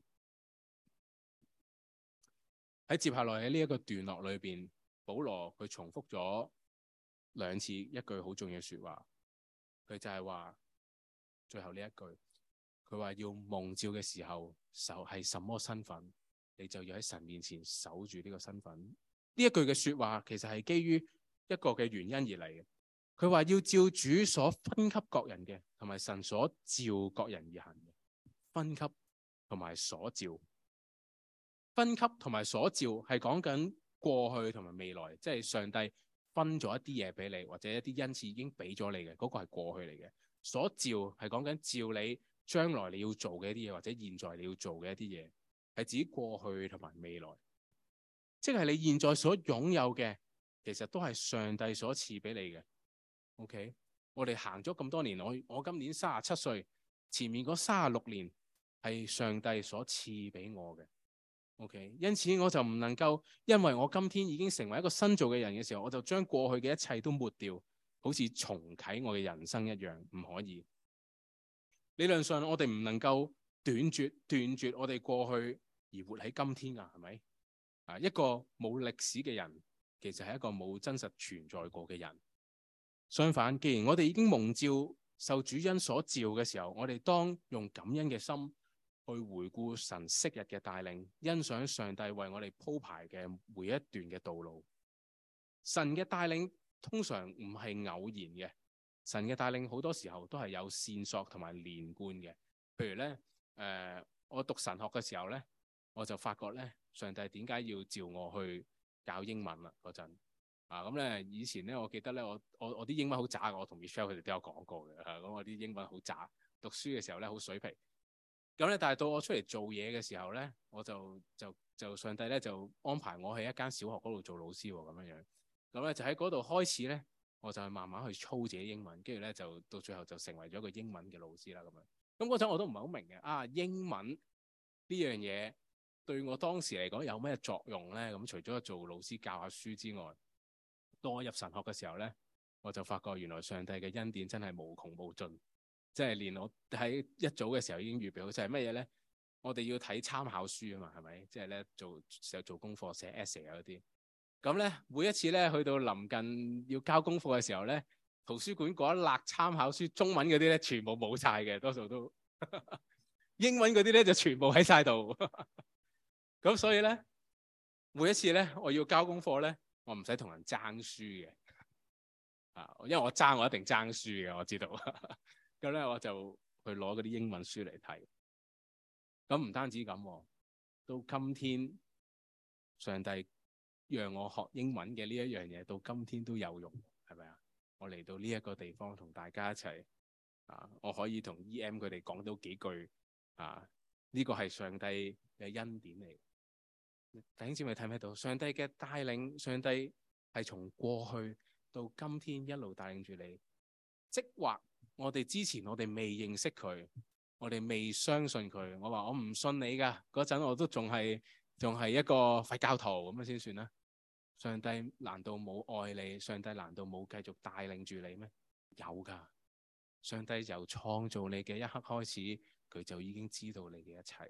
喺接下來嘅呢一個段落裏邊，保羅佢重複咗兩次一句好重要嘅說話，佢就係話最後呢一句，佢話要蒙召嘅時候就係什麼身份，你就要喺神面前守住呢個身份。呢一句嘅說話其實係基於一個嘅原因而嚟嘅。佢話要照主所分給各人嘅，同埋神所召各人而行嘅。分給同埋所召，分給同埋所召係講緊過去同埋未來，即係上帝分咗一啲嘢俾你，或者一啲恩賜已經俾咗你嘅，嗰個係過去嚟嘅。所召係講緊召你將來你要做嘅一啲嘢，或者現在你要做嘅一啲嘢，係指過去同埋未來，即係你現在所擁有嘅，其實都係上帝所賜俾你嘅。OK， 我哋行咗咁多年，我我今年三十七歲，前面嗰三十六年係上帝所賜俾我嘅。OK， 因此我就唔能夠因為我今天已經成為一個新造嘅人嘅時候，我就將過去嘅一切都抹掉，好似重啟我嘅人生一樣，唔可以。理論上我哋唔能夠斷絕斷絕我哋過去而活喺今天㗎，係咪？啊，一個冇歷史嘅人，其實係一個冇真實存在過嘅人。相反，既然我哋已經蒙召受主恩所召嘅時候，我哋當用感恩嘅心去回顧神昔日嘅帶領，欣賞上帝為我哋鋪排嘅每一段嘅道路。神嘅帶領通常唔係偶然嘅，神嘅帶領好多時候都係有線索同埋連貫嘅。譬如咧，誒、呃，我讀神學嘅時候咧，我就發覺咧，上帝點解要召我去教英文啦嗰陣。啊，咁咧以前咧，我記得咧，我我我啲英文好渣，我同 Michelle 佢哋都有講過嘅。咁我啲英文好渣，讀書嘅時候咧好水皮。咁咧，但係到我出嚟做嘢嘅時候咧，我就就就上帝咧就安排我喺一間小學嗰度做老師喎，咁樣樣。咁咧就喺嗰度開始咧，我就慢慢去操自己英文，跟住咧就到最後就成為咗一個英文嘅老師啦。咁樣。咁嗰陣我都唔係好明嘅，啊英文呢樣嘢對我當時嚟講有咩作用咧？咁除咗做老師教下書之外，當我入神學嘅時候咧，我就發覺原來上帝嘅恩典真係無窮無盡，即係連我喺一早嘅時候已經預備好，就係乜嘢咧？我哋要睇參考書啊嘛，係咪？即係咧做成日做功課寫 essay 啊嗰啲。咁咧每一次咧去到臨近要交功課嘅時候咧，圖書館嗰一沓參考書中文嗰啲咧全部冇晒嘅，多數都英文嗰啲咧就全部喺晒度。咁所以咧每一次咧我要交功課咧，我唔使同人爭書嘅，啊，因為我爭我一定爭書嘅，我知道。咁咧我就去攞嗰啲英文書嚟睇。咁唔單止咁，到今天上帝讓我學英文嘅呢一樣嘢，到今天都有用，係咪啊？我嚟到呢一個地方同大家一齊啊，我可以同 E M 佢哋講到幾句啊，呢個係上帝嘅恩典嚟。弟兄姊妹睇唔睇到？上帝嘅帶領，上帝係從過去到今天一路帶領住你。即或我哋之前我哋未認識佢，我哋未相信佢，我話我唔信你㗎嗰陣，我都仲係仲係一個佛教徒咁樣先算啦。上帝難道冇愛你？上帝難道冇繼續帶領住你咩？有㗎。上帝由創造你嘅一刻開始，佢就已經知道你嘅一切。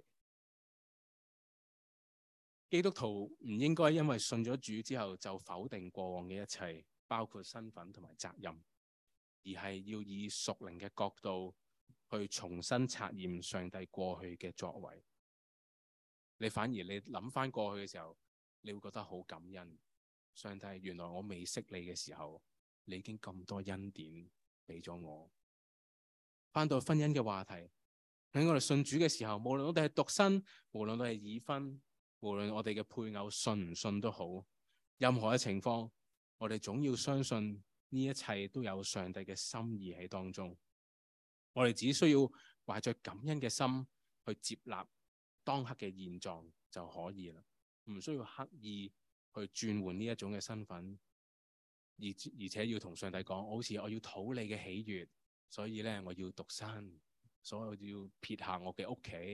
基督徒唔應該因為信咗主之後就否定過往嘅一切，包括身份同埋責任，而係要以屬靈嘅角度去重新察驗上帝過去嘅作為。你反而你諗翻過去嘅時候，你會覺得好感恩。上帝，原來我未識你嘅時候，你已經咁多恩典俾咗我。翻到婚姻嘅話題，喺我哋信主嘅時候，無論我哋係獨身，無論我哋係已婚，無論我哋嘅配偶信唔信都好，任何嘅情況，我哋總要相信呢一切都有上帝嘅心意喺當中。我哋只需要懷着感恩嘅心去接納當刻嘅現狀就可以啦，唔需要刻意去轉換呢一種嘅身份，而而且要同上帝講，好似我要討你嘅喜悅，所以咧我要獨身，所以我要撇下我嘅屋企，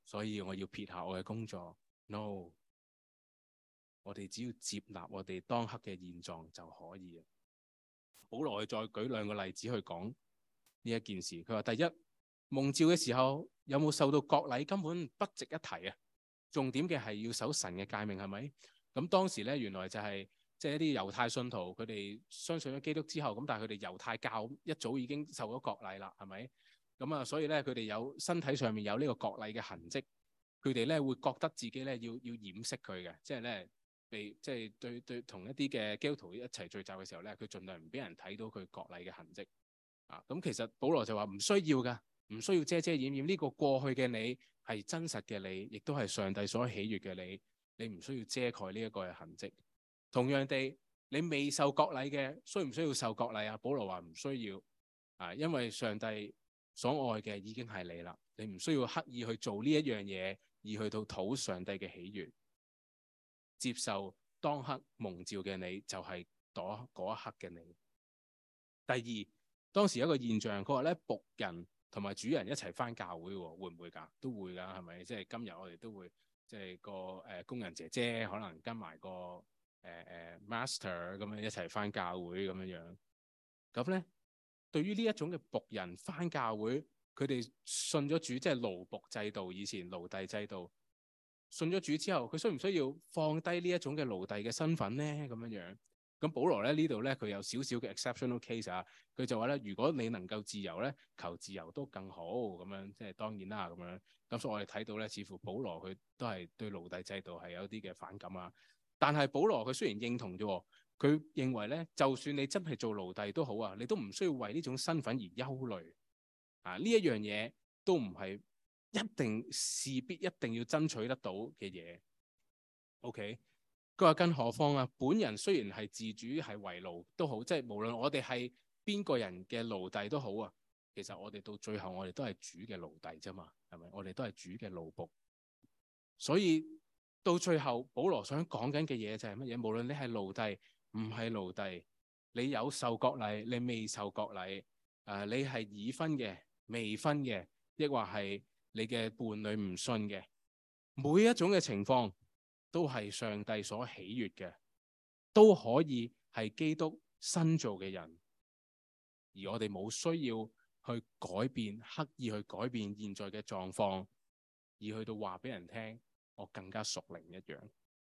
所以我要撇下我嘅工作。No，我哋只要接納我哋當刻嘅現狀就可以。保羅再舉兩個例子去講呢一件事。佢話：第一，蒙召嘅時候有冇受到割禮根本不值一提啊！重點嘅係要守神嘅誡命，係咪？咁當時咧，原來就係即係一啲猶太信徒，佢哋相信咗基督之後，咁但係佢哋猶太教一早已經受咗割禮啦，係咪？咁啊，所以咧佢哋有身體上面有呢個割禮嘅痕跡，佢哋咧會覺得自己咧要要掩飾佢嘅，即係咧被即係、就是、對對同一啲嘅基督徒一齊聚集嘅時候咧，佢盡量唔俾人睇到佢割禮嘅痕跡啊。咁其實保羅就話唔需要㗎，唔需要遮遮掩掩。呢、這個過去嘅你係真實嘅你，亦都係上帝所喜悅嘅你。你唔需要遮蓋呢一個嘅痕跡。同樣地，你未受割禮嘅，需唔需要受割禮啊？保羅話唔需要啊，因為上帝所愛嘅已經係你啦，你唔需要刻意去做呢一樣嘢，而去到討上帝嘅喜悅。接受當刻蒙召嘅你，就係嗰嗰一刻嘅你。第二，當時有一個現象，佢話咧僕人同埋主人一齊返教會，會唔會㗎？都會㗎，係咪？即係今日我哋都會。即係個誒、呃、工人姐姐可能跟埋個誒誒、呃、master 咁樣一齊返教會咁樣樣。咁咧，對於呢一種嘅僕人返教會，佢哋信咗主，即係奴僕制度，以前奴隸制度。信咗主之後，佢需唔需要放低呢一種嘅奴隸嘅身份咧？咁樣樣。咁保羅咧呢度咧佢有少少嘅 exceptional case 啊，佢就話咧，如果你能夠自由咧，求自由都更好咁樣，即係當然啦咁樣。咁所以我哋睇到咧，似乎保羅佢都係對奴隸制度係有啲嘅反感啊。但係保羅佢雖然認同啫，佢認為咧，就算你真係做奴隸都好啊，你都唔需要為呢種身份而憂慮啊。呢一樣嘢都唔係一定勢必一定要爭取得到嘅嘢。OK。佢話：更何況啊，本人雖然係自主係為奴都好，即係無論我哋係邊個人嘅奴隸都好啊。其實我哋到最後，我哋都係主嘅奴隸啫嘛，係咪？我哋都係主嘅奴僕。所以到最後，保羅想講緊嘅嘢就係乜嘢？無論你係奴隸唔係奴隸，你有受割禮，你未受割禮，誒、呃，你係已婚嘅、未婚嘅，抑或係你嘅伴侶唔信嘅，每一種嘅情況，都係上帝所喜悅嘅，都可以係基督新造嘅人，而我哋冇需要去改變，刻意去改變現在嘅狀況，而去到話俾人聽，我更加屬靈一樣。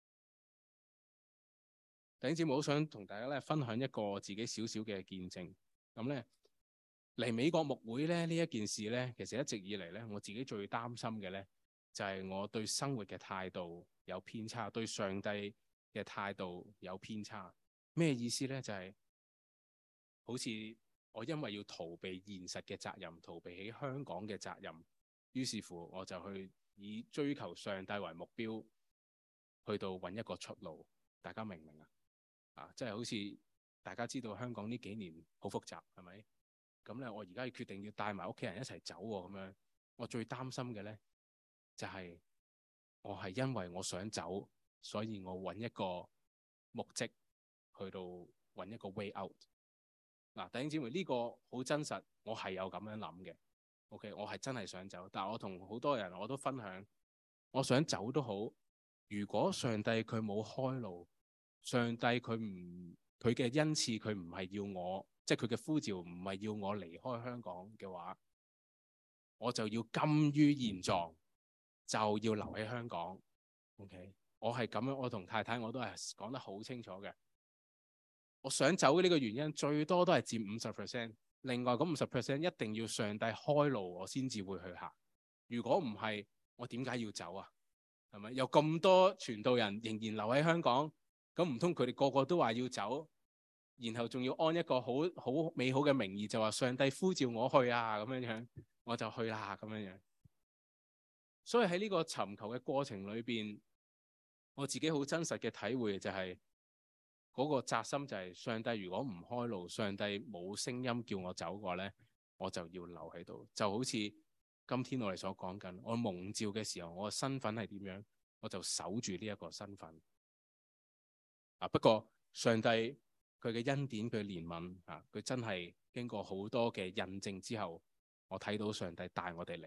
弟兄姊妹，好想同大家咧分享一個自己少少嘅見證。咁咧嚟美國牧會咧呢一件事咧，其實一直以嚟咧，我自己最擔心嘅咧，就係我對生活嘅態度有偏差，對上帝嘅態度有偏差。咩意思咧？就係好似我因為要逃避現實嘅責任，逃避喺香港嘅責任，於是乎我就去以追求上帝為目標，去到揾一個出路。大家明唔明啊？啊，即係好似大家知道香港呢幾年好複雜，係咪？咁咧，我而家要決定要帶埋屋企人一齊走喎，咁樣我最擔心嘅咧就係我係因為我想走，所以我揾一個目的去到揾一個 way out。嗱，弟兄姊妹，呢個好真實，我係有咁樣諗嘅。OK，我係真係想走，但係我同好多人我都分享，我想走都好，如果上帝佢冇開路，上帝佢唔佢嘅恩賜佢唔係要我，即係佢嘅呼召唔係要我離開香港嘅話，我就要甘於現狀，就要留喺香港。OK，我係咁樣，我同太太我都係講得好清楚嘅。我想走嘅呢個原因最多都係佔五十 percent， 另外嗰五十 percent 一定要上帝開路，我先至會去行。如果唔係，我點解要走啊？係咪有咁多傳道人仍然留喺香港？咁唔通佢哋個個都話要走，然後仲要安一個好好美好嘅名義，就話上帝呼召我去啊，咁樣樣我就去啦，咁樣樣。所以喺呢個尋求嘅過程裏邊，我自己好真實嘅體會就係嗰個扎心就係上帝如果唔開路，上帝冇聲音叫我走嘅話咧，我就要留喺度。就好似今天我哋所講緊，我蒙召嘅時候，我嘅身份係點樣，我就守住呢一個身份。啊！不過上帝佢嘅恩典佢憐憫啊，佢真係經過好多嘅印證之後，我睇到上帝帶我哋嚟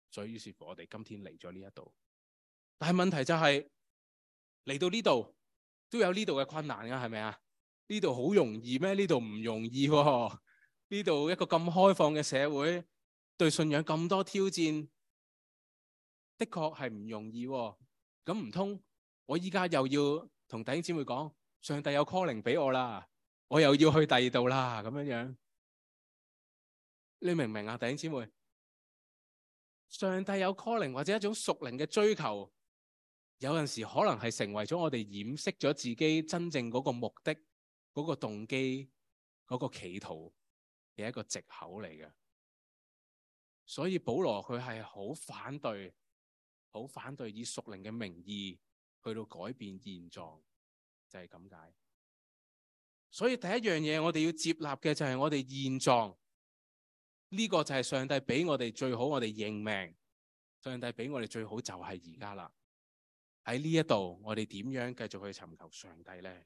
所以於是乎我哋今天嚟咗呢一度。但係問題就係嚟到呢度都有呢度嘅困難㗎，係咪啊？呢度好容易咩？呢度唔容易喎。呢度一個咁開放嘅社會，對信仰咁多挑戰，的確係唔容易喎。咁唔通我依家又要同弟兄姊妹講，上帝有 calling 俾我啦，我又要去第二度啦，咁樣樣，你明唔明啊？弟兄姊妹，上帝有 calling 或者一種屬靈嘅追求，有陣時可能係成為咗我哋掩飾咗自己真正嗰個目的、嗰個動機、嗰個企圖嘅一個藉口嚟嘅。所以保羅佢係好反對，好反對以屬靈嘅名義去到改變現狀，就係咁解。所以第一樣嘢我哋要接納嘅就係我哋現狀，呢個就係上帝俾我哋最好，我哋認命。上帝俾我哋最好就係而家啦。喺呢一度，我哋點樣繼續去尋求上帝呢？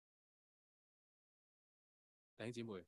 弟兄姊妹，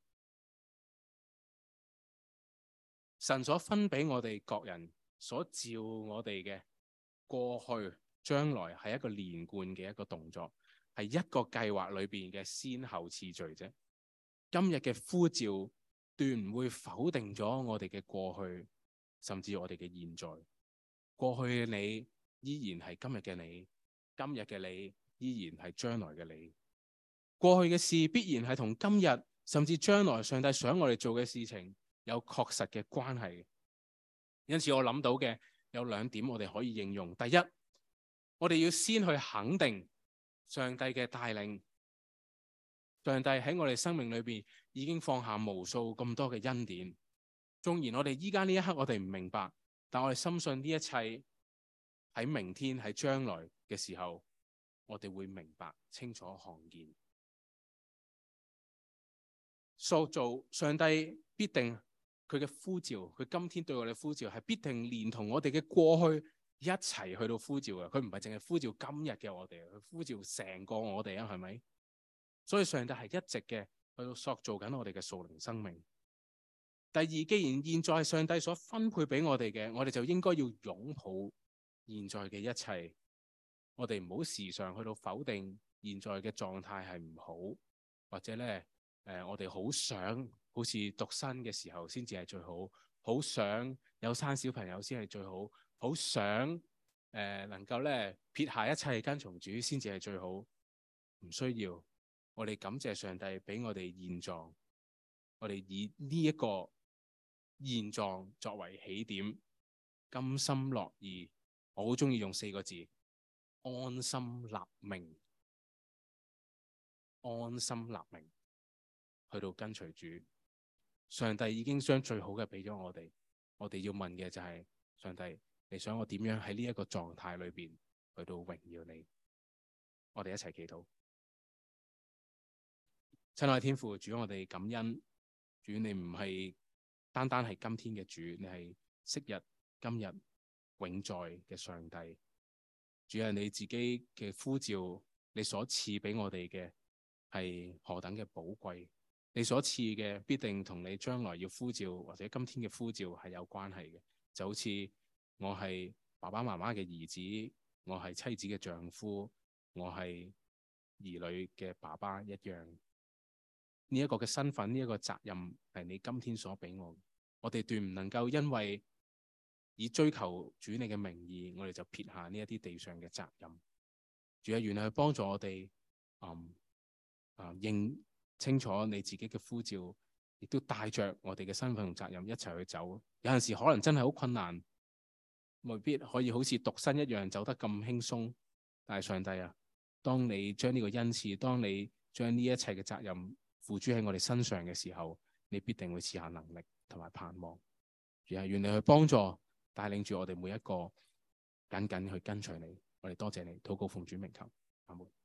神所分俾我哋各人，所召我哋嘅過去、將來係一個連貫嘅一個動作，係一個計劃裏邊嘅先後次序啫。今日嘅呼召斷唔會否定咗我哋嘅過去，甚至我哋嘅現在。過去嘅你依然係今日嘅你，今日嘅你依然係將來嘅你。過去嘅事必然係同今日甚至將來上帝想我哋做嘅事情有確實嘅關係。因此我諗到嘅有兩點我哋可以應用。第一，我哋要先去肯定上帝嘅帶領。上帝喺我哋生命裏邊已經放下無數咁多嘅恩典。縱然我哋依家呢一刻我哋唔明白，但我哋深信呢一切喺明天喺將來嘅時候，我哋會明白清楚看見。塑造上帝必定佢嘅呼召，佢今天對我哋呼召係必定連同我哋嘅過去一齊去到呼召嘅。佢唔係淨係呼召今日嘅我哋，佢呼召成個我哋啊，係咪？所以上帝係一直嘅去到塑造緊我哋嘅屬靈生命。第二，既然現在係上帝所分配俾我哋嘅，我哋就應該要擁抱現在嘅一切。我哋唔好時常去到否定現在嘅狀態係唔好，或者咧誒、呃，我哋好想好似獨身嘅時候先至係最好，好想有生小朋友先係最好，好想誒、呃、能夠咧撇下一切跟從主先至係最好。唔需要，我哋感謝上帝俾我哋現狀，我哋以呢一個現狀作為起點，甘心樂意。我好中意用四個字：安心立命。安心立命，去到跟隨主。上帝已經將最好嘅俾咗我哋，我哋要問嘅就係、是、上帝，你想我點樣喺呢一個狀態裏邊去到榮耀你？我哋一齊祈禱。親愛天父，主，我哋感恩。主，你唔係單單係今天嘅主，你係昔日、今日、永在嘅上帝。主，係你自己嘅呼召，你所賜俾我哋嘅係何等嘅寶貴。你所賜嘅必定同你將來要呼召或者今天嘅呼召係有關係嘅。就好似我係爸爸媽媽嘅兒子，我係妻子嘅丈夫，我係兒女嘅爸爸一樣。呢一個嘅身份，呢一個責任係你今天所俾我。我哋斷唔能夠因為以追求主你嘅名義，我哋就撇下呢一啲地上嘅責任。主啊，原來去幫助我哋，嗯啊認清楚你自己嘅呼召，亦都帶着我哋嘅身份同責任一齊去走。有陣時可能真係好困難，未必可以好似獨身一樣走得咁輕鬆。但係上帝啊，當你將呢個恩賜，當你將呢一切嘅責任付諸喺我哋身上嘅時候，你必定會賜下能力同埋盼望。主啊，願你去幫助帶領住我哋每一個緊緊去跟隨你。我哋多謝你，禱告奉主名求，阿門。